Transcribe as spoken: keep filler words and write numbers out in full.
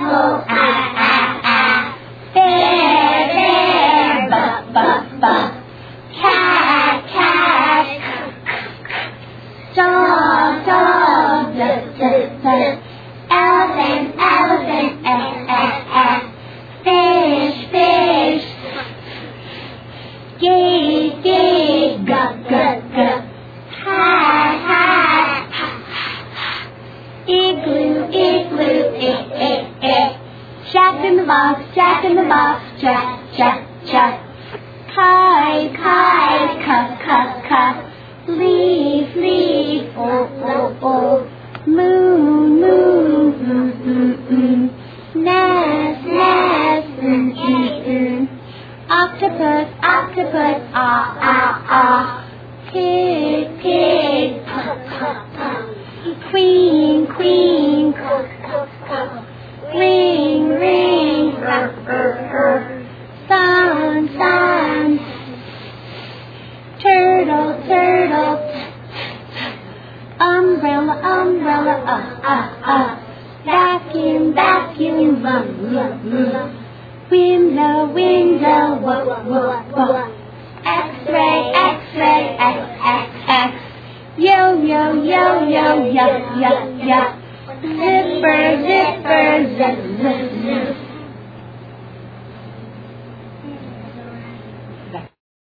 apple, ah, ah, ah. Bear, bear, buck, buck, buck. Cat, cat, dog, dog, duck, duck, duck. Elephant, elephant, eh, eh, eh. Fish, fish. Gate, gate, guck, guck, guck. Hat, hat. Igloo, igloo, eh, eh, eh. Jack in the box, Jack in the box, Jack, Jack, Jack. Kite, kite, cuck, cuck, cuck. Leaf, leaf, oh, oh, oh. Moon, moon, mm, mm, mm. Nest, nest, mm, mm, mm. Octopus, octopus, ah, ah, ah. Pig, pig, puff, puff, puff. Queen, queen, cuck, cuck, cuck. Ring, ring, rr, rr, rr. Sun, sun. Turtle, turtle. Umbrella, umbrella, uh, uh, uh. Vacuum, vacuum, rum, rum, rum. Window, window, whoa, whoa, whoa. X-ray, X-ray, X, X, X. Yo, yo, yo, yo, yuck, yuck, yuck. Zipper, zipper, zip, zip, zip.